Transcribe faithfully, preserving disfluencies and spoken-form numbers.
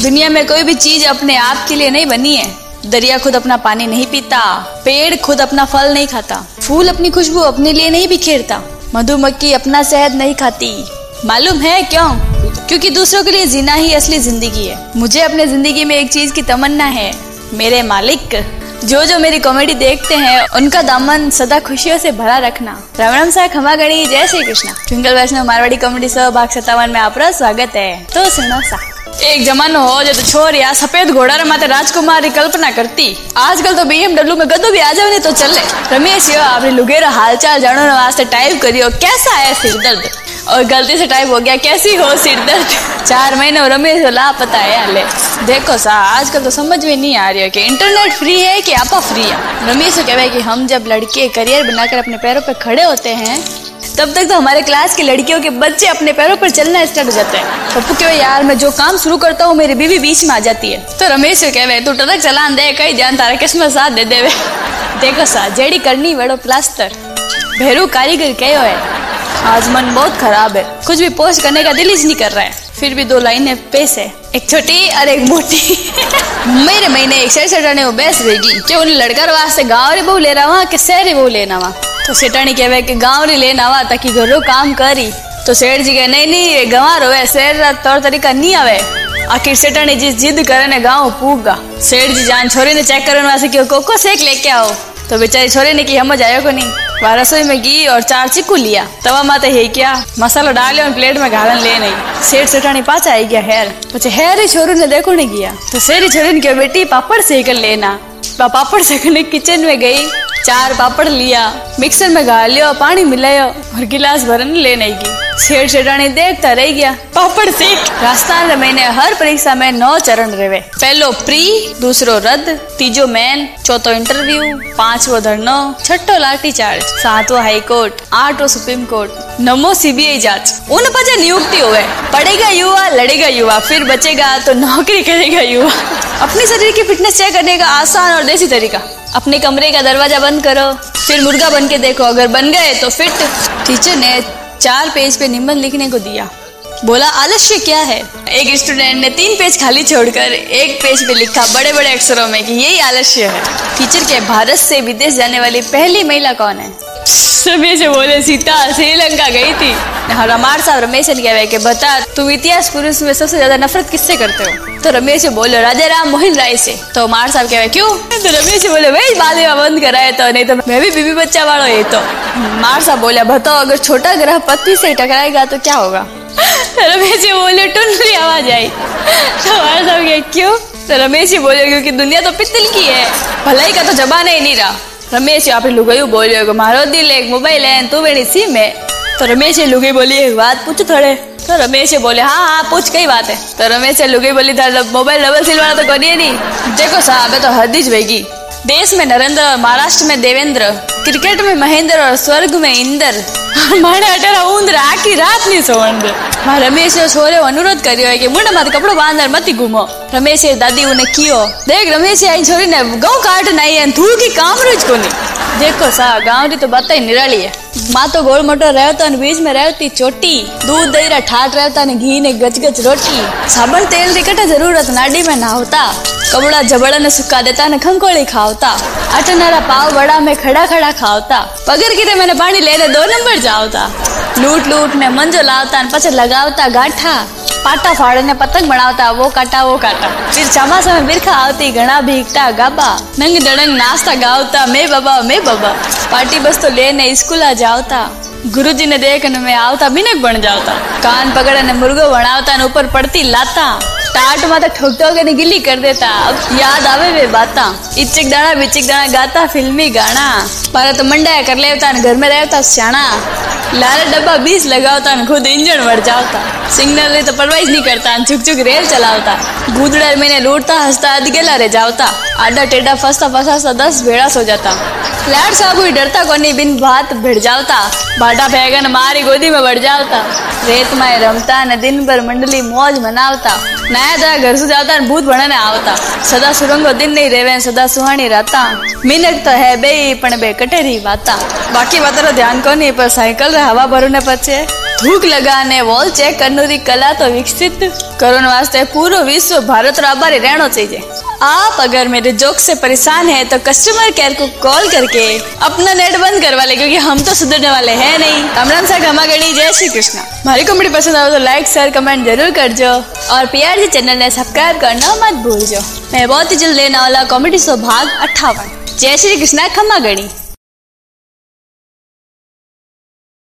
दुनिया में कोई भी चीज अपने आप के लिए नहीं बनी है। दरिया खुद अपना पानी नहीं पीता, पेड़ खुद अपना फल नहीं खाता, फूल अपनी खुशबू अपने लिए नहीं बिखेरता, मधुमक्खी अपना शहद नहीं खाती। मालूम है क्यों? क्योंकि दूसरों के लिए जीना ही असली जिंदगी है। मुझे अपने जिंदगी में एक चीज की तमन्ना है, मेरे मालिक जो जो मेरी कॉमेडी देखते हैं उनका दामन सदा खुशियों से भरा रखना। राम राम सा खमा गणी, जय श्री कृष्ण। ट्विंकल वैष्णव मारवाड़ी कॉमेडी शो भाग सत्तावन में आपका स्वागत है। तो सुनो सा, एक जमानो हो जो तो छोरिया सफेद घोड़ा रे माथे राजकुमारी कल्पना करती। आजकल तो बीएमडब्ल्यू में गधो भी आ जाओ नहीं तो चले। रमेश यो आपने लुगेरा हालचाल जानने वास्ते टाइप करियो कैसा है सिर दर्द, और गलती से टाइप हो गया कैसी हो सिर दर्द। चार महीने रमेश लापता है हाले। देखो सा, आजकल तो समझ में नहीं आ रही है कि इंटरनेट फ्री है कि आपा फ्री है। रमेश तो कहवे कि हम जब लड़के करियर बनाकर अपने पैरों पर खड़े होते हैं तब तक तो हमारे क्लास की लड़कियों के बच्चे अपने पैरों पर चलना स्टार्ट हो जाते हैं। पप्पू कहवे यार मैं जो काम शुरू करता हूँ मेरी बीवी बीच में आ जाती है। तो रमेश कहवे तू ट्रक चलान दे, कई ध्यान तारा किस्मत साथ दे देवे। देखो सा, जेडी करनी वेड़ो प्लास्टर, भेरू कारीगर कहो है। आज मन बहुत खराब है, कुछ भी पोस्ट करने का दिल ही नहीं कर रहा है, फिर भी दो लाइनें पेश है, एक छोटी और एक मोटी। मेरे महीने एक शेर सेठाने वो बेस रहेगी कि उन लड़का वास्ते गाँव रे बहु ले रहा वहाँ के शहरी बहु लेना वहाँ। तो सेठानी कहवे कि गाँव री लेना आवा ताकि घरों काम करी। तो सेठ जी कहे नहीं नहीं गंवार होवे, शहर तौर तरीका नहीं आवे। आखिर सेठानी जिस जिद करे ने गाँव पूगा। सेठ जी जान छोरी ने चेक करने वास्ते क्यों कोको सेक लेके आओ। तो बेचारी छोरी ने की समझ आयो को नहीं, वह रसोई में घी और चार चिक्कू लिया, तवा माते है क्या मसाला डालियो और प्लेट में घालन ले नहीं। सेठ सेठानी पाचा आई गया हेर, पचे हेर ही छोरू ने देखो नहीं गया। तो शेरी छोरी ने कहा बेटी पापड़ सेक लेना। पापड़ सेकने किचन में गई, चार पापड़ लिया, मिक्सर में गाल लियो, पानी मिलायो और गिलास भरन ले नहीं की। शेर शेरानी देखता रह गया पापड़ सेक। राजस्थान रे महीने हर परीक्षा में नौ चरण रहे। पहलो प्री, दूसरो रद्द, तीजो मेन, चौथो इंटरव्यू, पांचवो धरनो, छठो लाठी चार्ज, सातवो हाई कोर्ट, आठवो सुप्रीम कोर्ट, नवमो सीबीआई जांच। उन पचे नियुक्ति होवे। पढ़ेगा युवा, लड़ेगा युवा, फिर बचेगा तो नौकरी करेगा युवा। अपने शरीर की फिटनेस चेक करने का आसान और देसी तरीका, अपने कमरे का दरवाजा बंद करो, फिर मुर्गा बन के देखो, अगर बन गए तो फिट। टीचर ने चार पेज पे निबंध लिखने को दिया, बोला आलस्य क्या है। एक स्टूडेंट ने तीन पेज खाली छोड़कर एक पेज पे लिखा बड़े बड़े अक्षरों में कि यही आलस्य है। टीचर के भारत से विदेश जाने वाली पहली महिला कौन है? रमेश बोले सीता श्रीलंका गई थी। हमार साहब रमेश ने कहवे कि बता तुम इतिहास पुरुष में सबसे ज्यादा नफरत किससे करते हो? तो रमेश बोले राजा राम मोहन राय से। तो मार साहब कहवे क्यों? तो रमेश बोले वही बाले बंद कराए तो, नहीं तो मैं भी बीबी बच्चा वालों है। तो मार साहब बोले बताओ अगर छोटा ग्रह पृथ्वी से टकराएगा तो क्या होगा? रमेश बोले टुनरी आवाज आई। तो मार साहब कहे क्यों? तो रमेश बोले क्योंकि दुनिया तो पित्तल की है, भलाई का तो जमाना ही नहीं रहा। रमेश आप लुगाई बोलियो मारो दिल एक मोबाइल है तू बेड़ी सिम है। तो रमेश लुगाई बोली एक बात पूछ थोड़े। तो रमेश बोले हाँ हाँ पूछ कई बात है। तो रमेश लुगाई बोली मोबाइल डबल सिल वाला तो करिए नहीं। देखो साहब तो हद ही वेगी। देश में नरेंद्र और महाराष्ट्र में देवेंद्र, क्रिकेट में महेंद्र और स्वर्ग में इंद्र, माने अठारह ऊंदर आखी रात नहीं सोवंद। मां रमेश छोरे अनुरोध करियो है कि मुंडा माथे कपड़ो बांधर मती घूमो। रमेश दादी उन्हें कियो देख रमेश आई छोरी ने गौ काट नहीं है थू की काम रोज कोनी। देखो सा गांव री तो बात ही निराली है। माँ तो गोल मोटो रहता ने बीच में रहती चोटी, दूध दही रा ठाट रहता ने घी ने गच गच रोटी, साबन तेल री कटे जरूरत नाडी में नहावता, कपड़ा जबड़ा ने सुखा देता ने खंकोड़ी खावता, अटनारा पाव बड़ा में खड़ा खड़ा खावता, पगर गिरे मैंने पानी लेने दो नंबर जावता, लूट लूट ने मंजो लावता पछे लगावता गाठा, पाटा फाड़े ने पतंग बनावता वो काटा वो काटा, फिर चमासा में बिरखा आवती घना भीगता गाबा, नंग दड़ंग नाश्ता गावता मैं बाबा मैं बाबा, पार्टी बस तो लेने स्कूल आ जावता, गुरुजी ने देखने में आवता बिनक बन जावता, कान पकड़े ने मुर्गो बनावता ने ऊपर पड़ती लाता, टाट माता ठोक ठोक ने गिल्ली कर देता। अब याद आवे वे बाता, इचिक दाना बिचिक दाना गाता फिल्मी गाना, पर तो मंडा कर लेवता घर में रहता स्याणा, लाल डब्बा बीस लगावता खुद इंजन बढ़ जावता, सिग्नल रे तो परवाइज नहीं करता चुक चुक रेल चलावता, गुदड़ा मैंने लूटता हंसता अधगेला रे जावता, आडा टेढ़ा फंसता फंसाता दस भेड़ा सो जाता, लाड साबू डरता कोनी बिन भात भिड़ जावता, भाटा बैगन मारी गोदी में बढ़ जावता, रेत में रमता न दिन भर मंडली मौज मनावता, नया नया घर से जाता भूत भणने आवता, सदा सुरंगो दिन नहीं रेवे सदा सुहानी राता, मिनट तो है बे पण बे कटेरी बाता। बाकी बात ध्यान को नहीं पर साइकिल रे हवा भरने पछे भूख लगाने वॉल चेक करने की कला तो विकसित करोन वास्ते पूरा विश्व भारत रो आभारी रहना चाहिए। आप अगर मेरे जोक से परेशान हैं तो कस्टमर केयर को कॉल करके अपना नेट बंद करवा ले, क्योंकि हम तो सुधरने वाले हैं नहीं। राम सा घमा गणी, जय श्री कृष्ण। हमारी कॉमेडी पसंद आवे तो लाइक शेयर कमेंट जरूर करजो और पीआरजी चैनल ने सब्सक्राइब करना मत भूलजो। मैं बहुत ही जल्द लेने वाला कॉमेडी शो भाग अट्ठावन। जय श्री कृष्ण, खमा गणी।